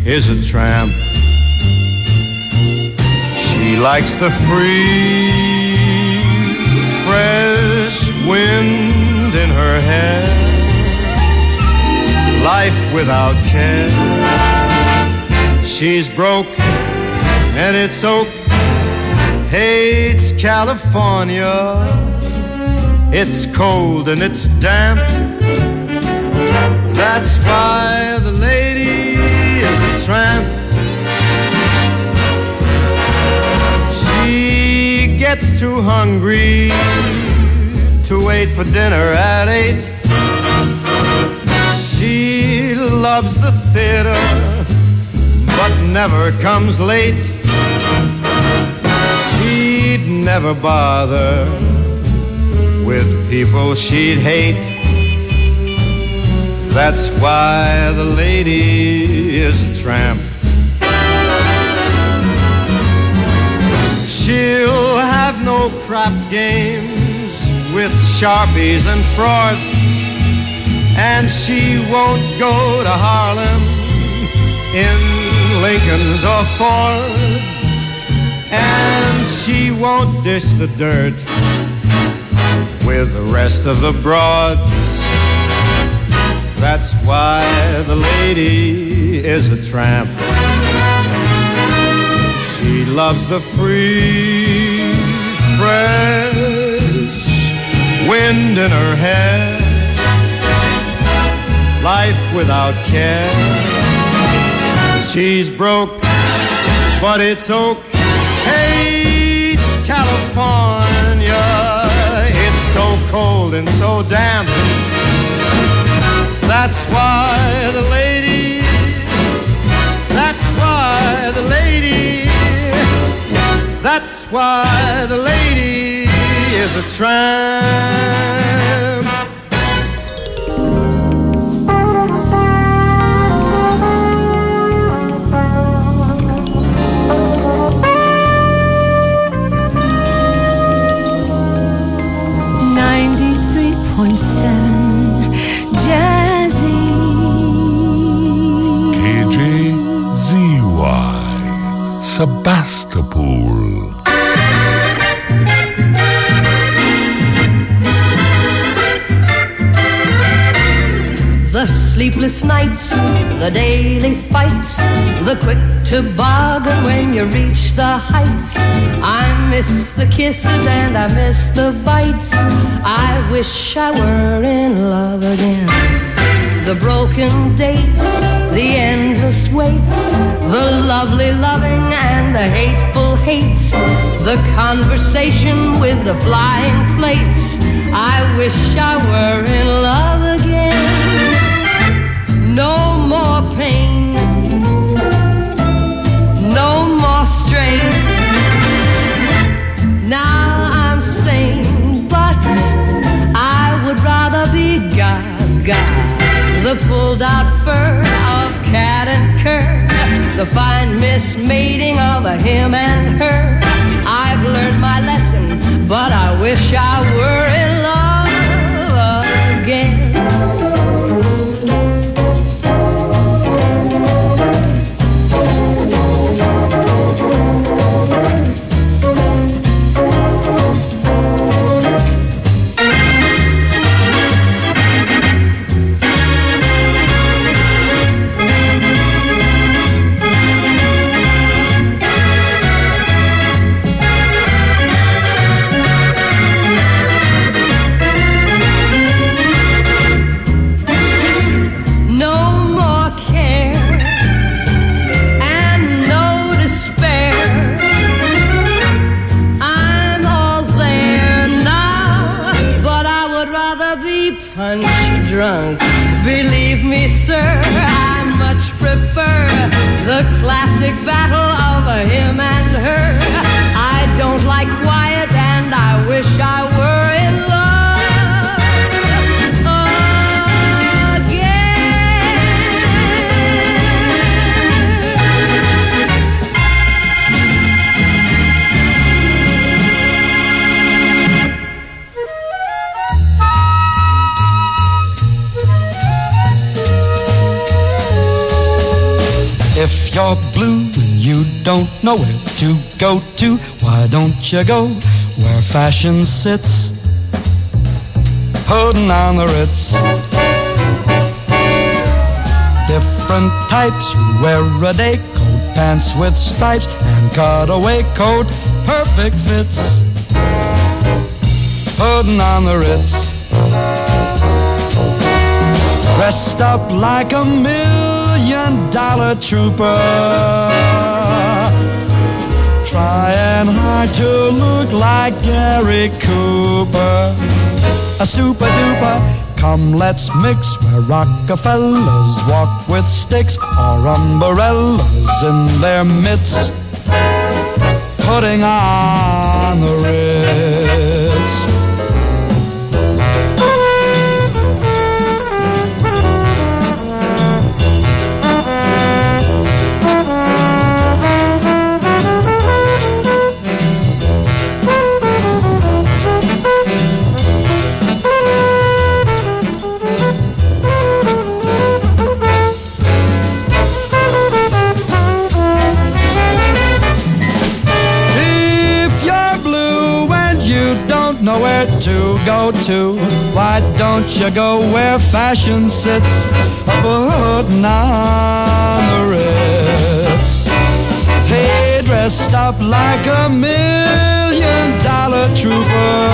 is a tramp. She likes the free, fresh wind in her hair, life without care. She's broke and it's oak, hates California. It's cold and it's damp. That's why the lady is a tramp. She gets too hungry to wait for dinner at 8. She loves the theater but never comes late. She'd never bother with people she'd hate. That's why the lady is a tramp. She'll have no crap games with Sharpies and frauds, and she won't go to Harlem in Lincolns or Fords, and she won't dish the dirt with the rest of the broads. That's why the lady is a tramp. She loves the free, fresh wind in her hair, life without care. She's broke, but it's oak, hates California. It's so cold and so damp. That's why the lady, that's why the lady, that's why the lady is a tramp. Sebastopol. The sleepless nights, the daily fights, the quick toboggan when you reach the heights. I miss the kisses and I miss the bites. I wish I were in love again. The broken dates, the endless waits, the lovely loving and the hateful hates, the conversation with the flying plates. I wish I were in love again. No more pain, no more strain. Now I'm sane, but I would rather be Gaga. The pulled out fur of cat and cur, the fine mismating of a him and her. I've learned my lesson, but I wish I were in love again. Drunk. Believe me, sir, I much prefer the classic battle of a him and her. I don't like quiet and I wish I were in love If you're blue and you don't know where to go to, why don't you go where fashion sits, putting on the Ritz. Different types who wear a day coat, pants with stripes, and cutaway coat, perfect fits, putting on the Ritz. Dressed up like a $1,000,000 trooper, trying hard to look like Gary Cooper. A super duper, come let's mix where Rockefellers walk with sticks or umbrellas in their mitts, putting on the Ritz. Nowhere to go to, why don't you go where fashion sits, putting on the Ritz. Hey, dressed up like a $1,000,000 trooper,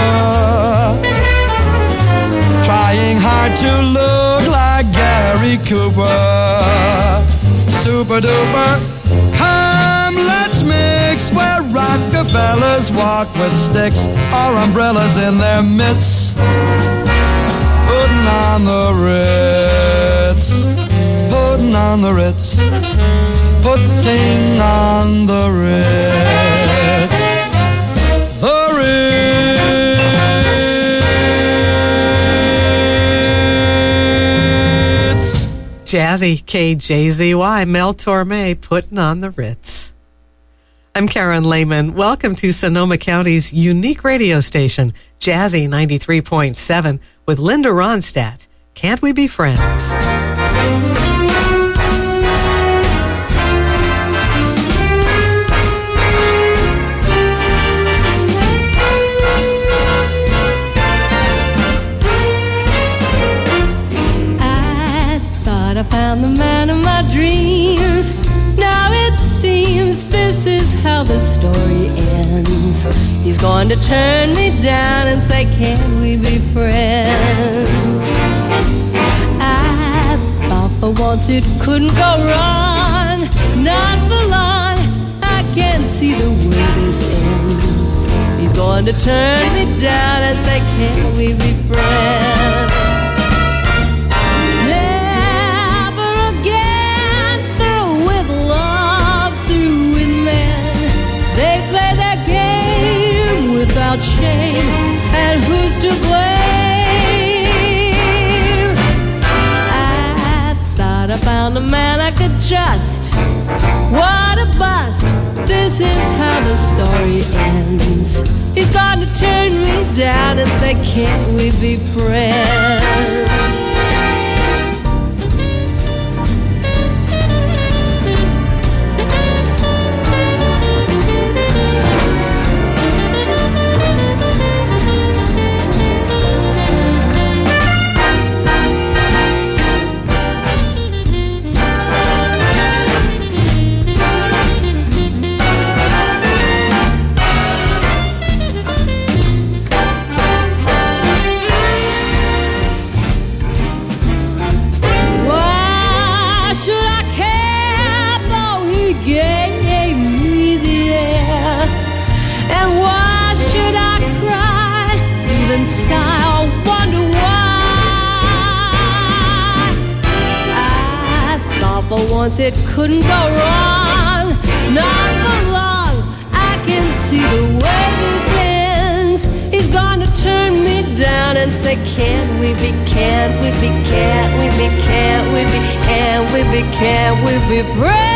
trying hard to look like Gary Cooper. Super duper, come let's mix where Rockefellers walk with sticks or umbrellas in their mitts, putting on the Ritz, putting on the Ritz, putting on the Ritz, the Ritz. Jazzy, KJZY, Mel Torme, putting on the Ritz. I'm Karen Lehman. Welcome to Sonoma County's unique radio station, Jazzy 93.7, with Linda Ronstadt. Can't we be friends? I thought I found the man of my dreams. Now it seems this is how the story ends. He's going to turn me down and say, can we be friends? I thought for once it couldn't go wrong, not for long. I can't see the way this ends. He's going to turn me down and say, can we be friends? They play their game without shame, and who's to blame? I thought I found a man I could trust. What a bust! This is how the story ends. He's going to turn me down and say, can't we be friends? For once it couldn't go wrong, not for long. I can see the way this ends. He's gonna turn me down and say, can't we be, can't we be, can't we be, can't we be, can't we be, can't we be friends?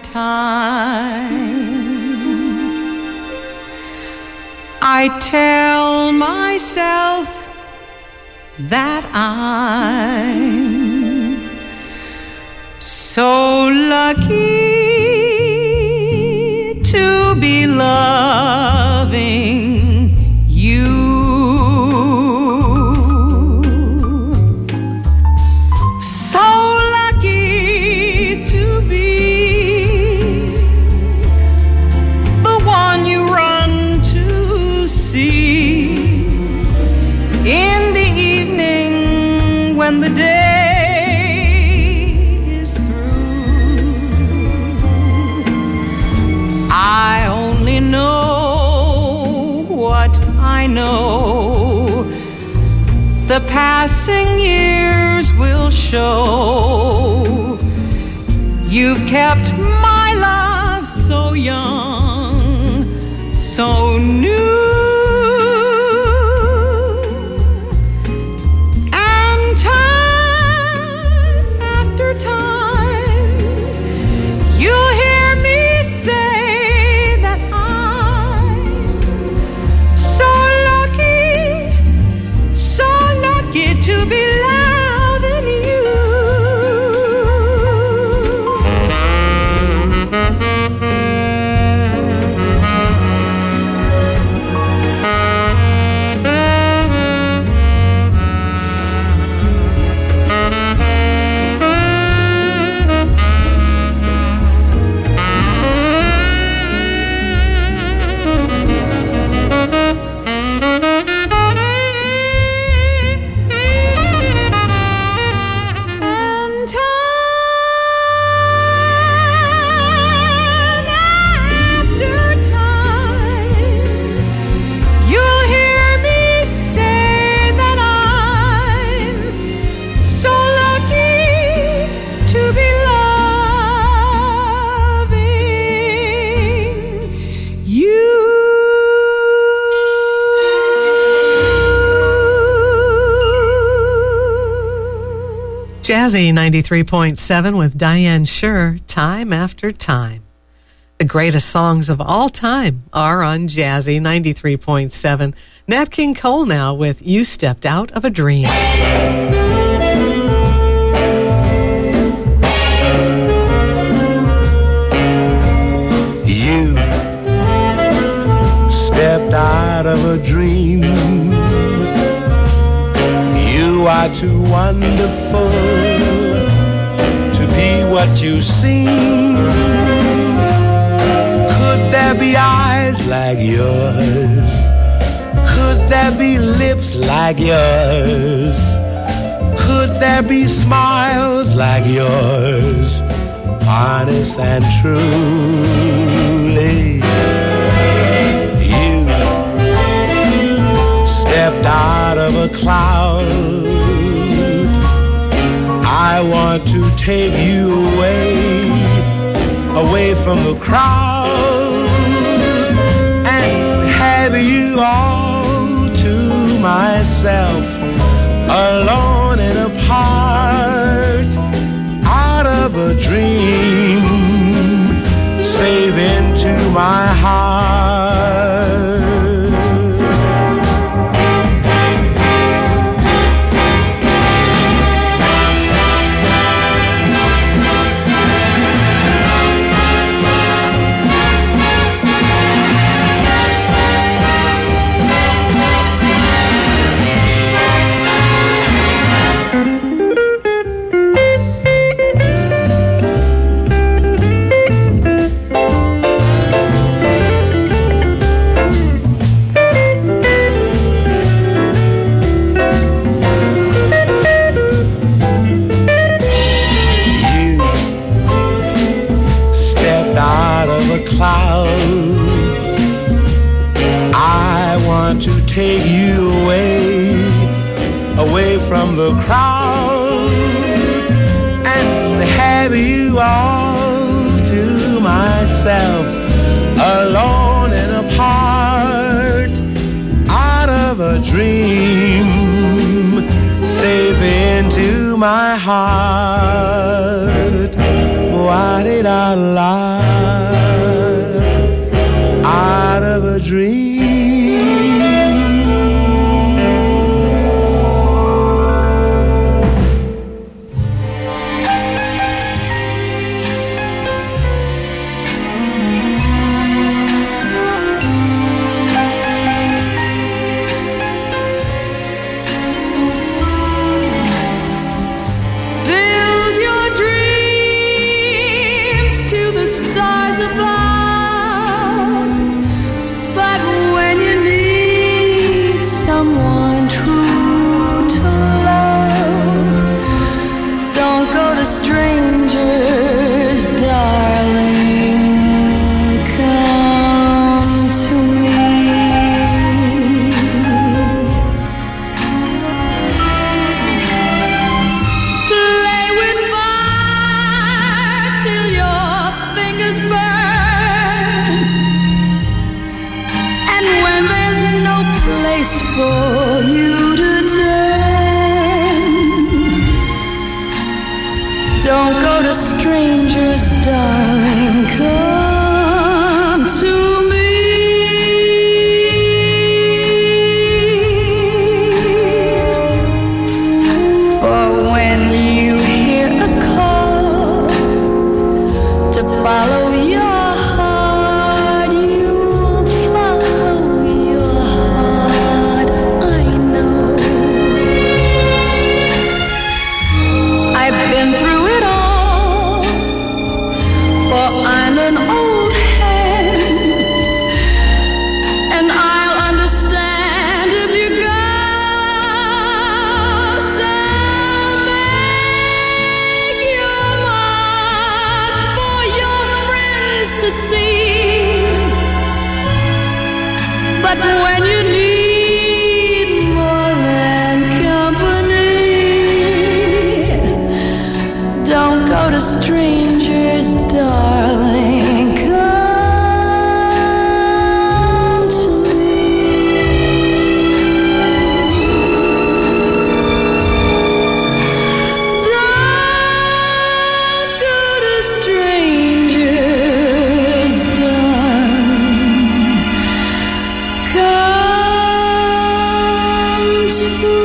time, I tell myself that I'm so lucky to be loving you. So lucky to be the one you run to see in the evening when the day is through. I only know what I know. The passing years will show. You've kept my love so young, so new. And time after time, you'll hear me say that I'm so lucky to be loving you. And time after time, you'll hear me say that I'm so lucky to be loving you. Jazzy 93.7 with Diane Shure, Time After Time. The greatest songs of all time are on Jazzy 93.7. Nat King Cole now with You Stepped Out of a Dream. You stepped out of a dream. You are too wonderful to be what you seem. Could there be eyes like yours? Could there be lips like yours? Could there be smiles like yours? Honest and truly, you stepped out of a cloud. I want to take you away from the crowd, and have you all to myself, alone and apart, out of a dream, safe into my heart. Cloud. I want to take you away from the crowd, and have you all to myself, alone and apart, out of a dream, safe into my heart. Why did I lie? above. But when you need someone true to love, don't go to strangers, darling. Come to me. Play with fire till your fingers burn. And when there's no place for you to turn, don't go to strangers, darling. Come to me. For when you hear a call to follow your heart, you'll follow your heart. I know. I've been through it all, for I'm an old hand, and I'll understand if you go. So make your mark for your friends to see. But when you need more than company, don't go to strangers, darling. Come to me. Don't go to strangers, darling. Come to me.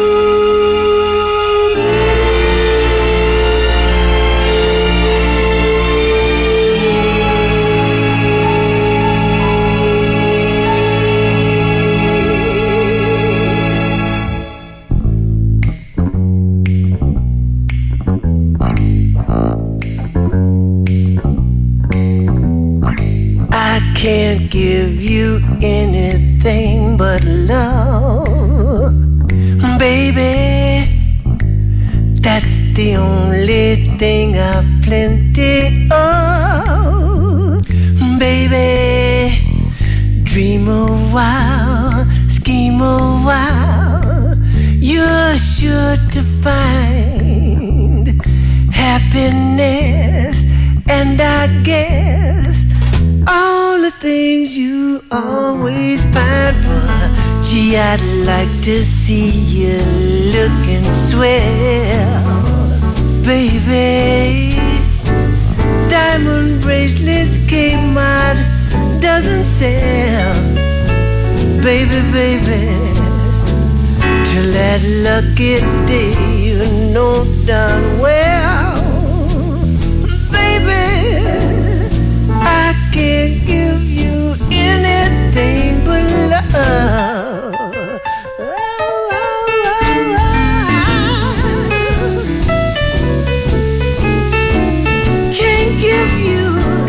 I can't give you anything but love, baby. That's the only thing I've plenty of, baby. Dream a while, scheme a while, you're sure to find happiness. And I guess all the things you always find for. Gee, I'd like to see you looking swell, baby. Diamond bracelets Kmart doesn't sell, baby, baby. Till that lucky day, you know darn well, baby, I can't give you anything but love. Can't give you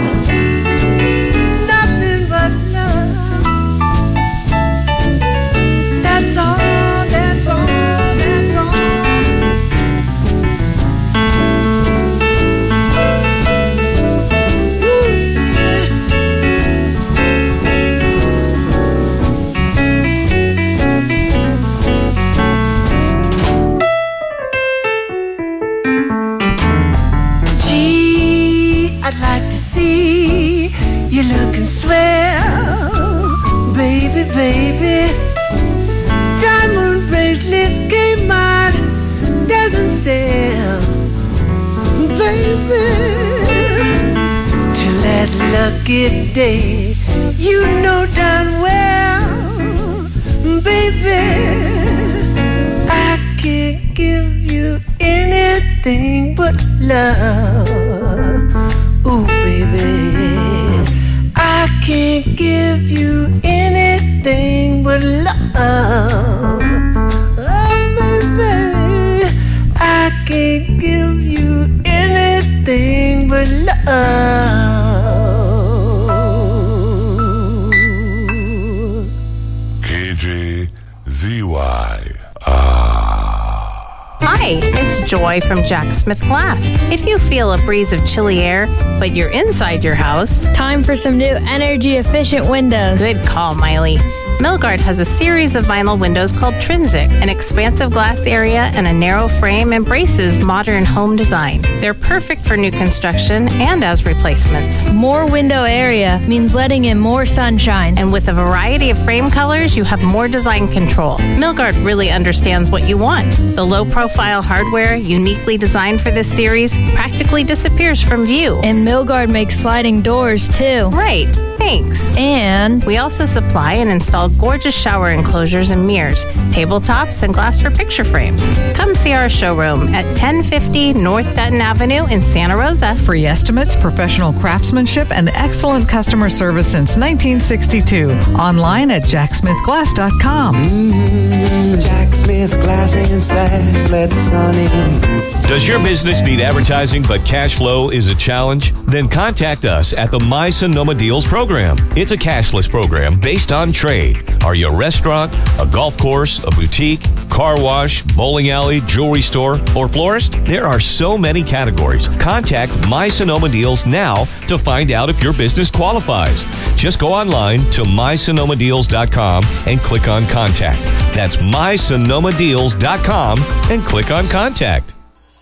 nothing but love. That's all, that's all, that's all. I'd like to see you looking swell, baby, baby. Diamond bracelets Kmart doesn't sell, baby. Till that lucky day, you know darn well, baby, I can't give you anything but love. Ooh, baby, I can't give you anything but love. Oh, baby, I can't give you anything but love. joy from Jack Smith Glass. If you feel a breeze of chilly air, but you're inside your house, time for some new energy-efficient windows. Good call, Miley. Milgard has a series of vinyl windows called Trinsic. An expansive glass area and a narrow frame embraces modern home design. They're perfect for new construction and as replacements. More window area means letting in more sunshine. And with a variety of frame colors, you have more design control. Milgard really understands what you want. The low-profile hardware, uniquely designed for this series, practically disappears from view. And Milgard makes sliding doors, too. Right. Thanks. And we also supply and install gorgeous shower enclosures and mirrors, tabletops, and glass for picture frames. Come see our showroom at 1050 North Dutton Avenue in Santa Rosa. Free estimates, professional craftsmanship, and excellent customer service since 1962. Online at jacksmithglass.com. Jack Smith Glass and Sass, let the sun in. Does your business need advertising but cash flow is a challenge? Then contact us at the My Sonoma Deals program. It's a cashless program based on trade. Are you a restaurant, a golf course, a boutique, car wash, bowling alley, jewelry store, or florist? There are so many categories. Contact My Sonoma Deals now to find out if your business qualifies. Just go online to mysonomadeals.com and click on Contact. That's mysonomadeals.com and click on Contact.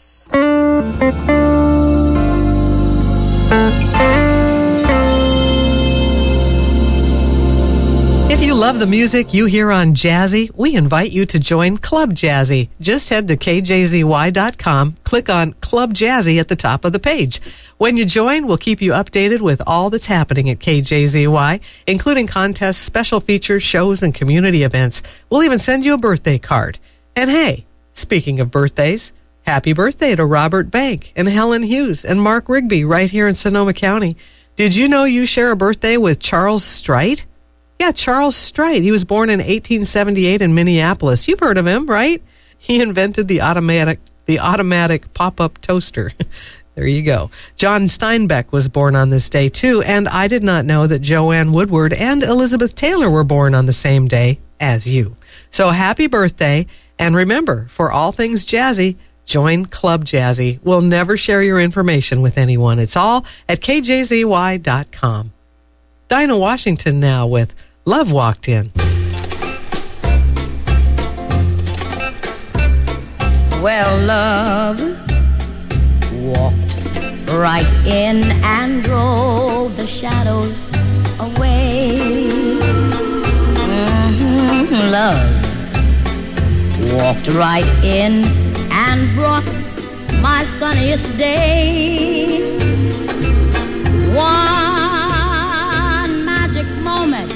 If you love the music you hear on Jazzy, we invite you to join Club Jazzy. Just head to kjzy.com, click on Club Jazzy at the top of the page. When you join, we'll keep you updated with all that's happening at KJZY, including contests, special features, shows, and community events. We'll even send you a birthday card. And hey, speaking of birthdays, happy birthday to Robert Bank and Helen Hughes and Mark Rigby right here in Sonoma County. Did you know you share a birthday with Charles Strite? Yeah, Charles Strite. He was born in 1878 in Minneapolis. You've heard of him, right? He invented the automatic pop-up toaster. There you go. John Steinbeck was born on this day, too, and I did not know that Joanne Woodward and Elizabeth Taylor were born on the same day as you. So happy birthday, and remember, for all things jazzy, join Club Jazzy. We'll never share your information with anyone. It's all at kjzy.com. Dinah Washington now with Love Walked In. Well, love walked right in and drove the shadows away. Love walked right in and brought my sunniest day. One magic moment,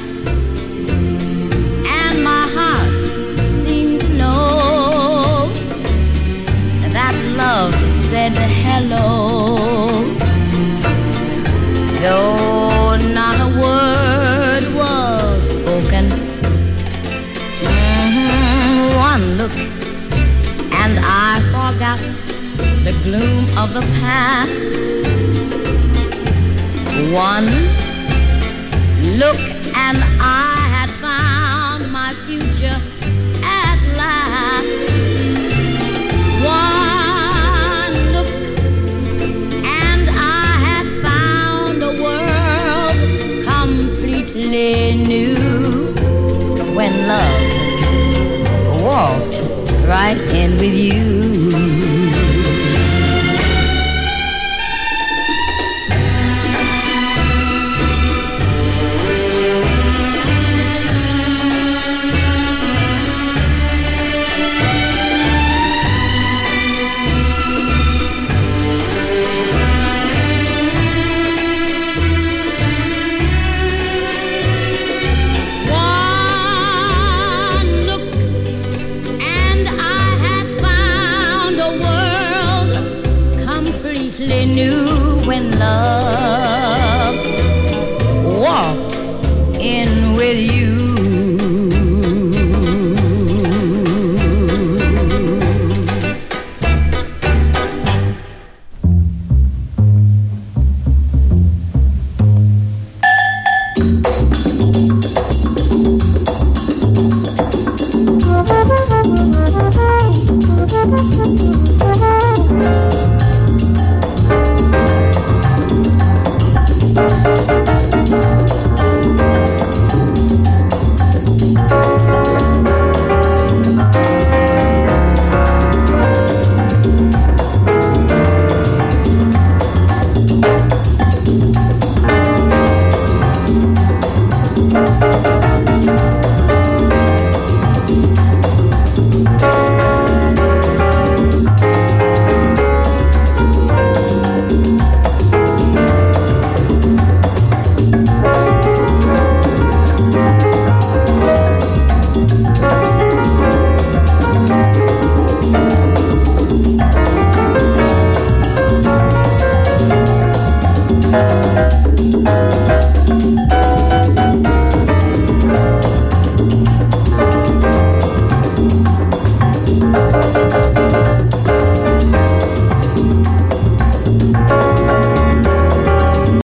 and my heart seemed to know that love said hello. Though not a word was spoken, one look and I forgot the gloom of the past. One look and I had found my future at last. One look and I had found a world completely new. When love walked right in with you.